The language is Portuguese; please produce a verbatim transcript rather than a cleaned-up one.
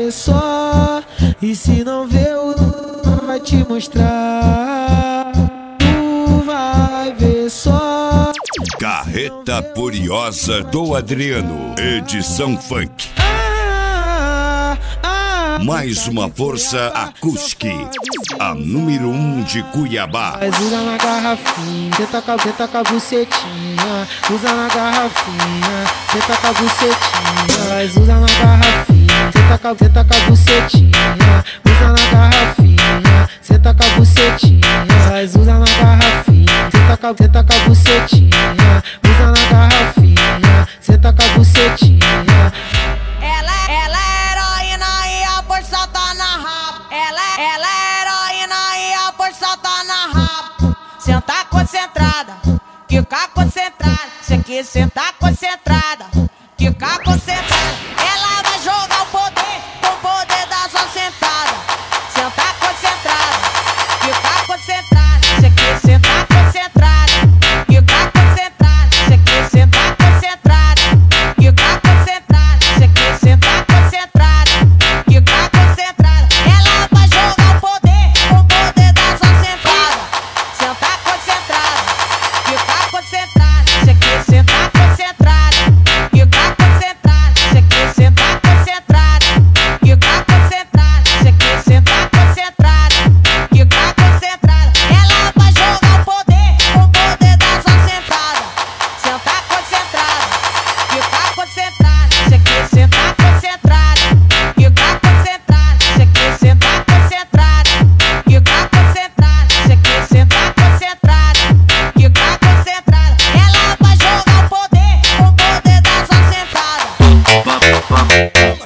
ver só. E se não vê, o vai te mostrar. Tu vai ver só. Carreta Furiosa do Adriano, edição funk. Ah, ah, Mais uma força acústica, a número um de Cuiabá. Mas usa na garrafinha, cê tá com, cê tá com a bucetinha. Usa na garrafinha, cê tá com a bucetinha. Mas usa na garrafinha, cê tá com, cê tá com a bucetinha. Usa na garrafinha, cê tá com a bucetinha. Mas usa na garrafinha, cê tá com, cê tá com a bucetinha. Usa na garrafinha, cê tá com a bucetinha. Ela, ela é heroína e a força tá na rapa. Ela, ela é heroína e a força tá na rapa. Senta concentrada, fica concentrada. Cê quer sentar concentrada, fica concentrada. Ela vai jogar o poder com o poder da sua sentada. Senta concentrada, fica concentrada. Cê quer sentar concentrada, fica concentrada. Cê quer sentar concentrada, fica concentrada. Cê quer sentar concentrada, fica concentrada. Ela vai jogar o poder com o poder da sua sentada. Sentar concentrada, fica concentrada. Cê quer sentar concentrada, fica concentrada. Cê quer sentar concentrada, fica concentrada. Cê quer sentar concentrada, fica concentrada. Ela vai jogar o poder com o poder da sua sentada. Sentar concentrada, fica concentrada. Cê quer sentar concentrada, fica concentrada. Cê quer sentar concentrada, fica concentrada. Cê quer sentar concentrada, fica concentrada. Ela vai jogar o poder com o poder da sua sentada.